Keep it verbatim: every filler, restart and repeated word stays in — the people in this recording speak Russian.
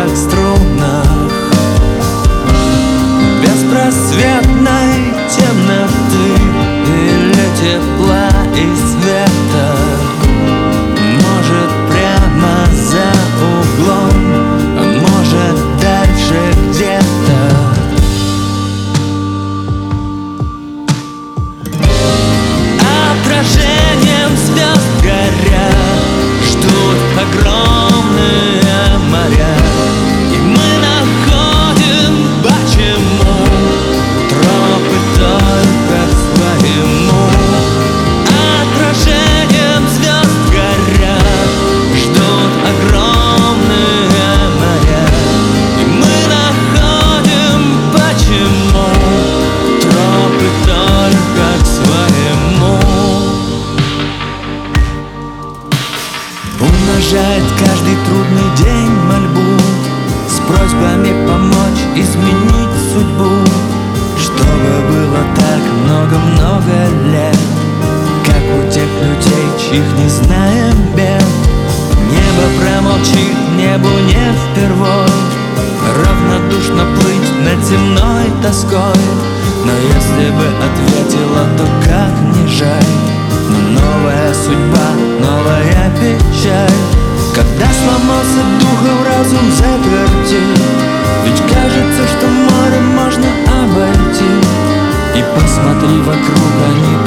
как струнах беспросветной темноты или тепла и света. Может, прямо за углом, а может, дальше где-то. Отражением звезд горят, ждут огромные моря, и мы находим, почему тропы только к своему. Отражением звезд горят, ждут огромные моря, и мы находим, почему тропы только к своему. Умножает каждый трудный день мольбу с просьбами помочь изменить судьбу, чтобы было так много-много лет, как у тех людей, чьих не знаем бед. Небо промолчит, небу не впервой равнодушно плыть над земной тоской. Но если бы ответила, то как не жаль. Но новая судьба, новая печаль, когда сломался дух и в разум заперти. Ведь кажется, что море можно обойти. И посмотри вокруг, они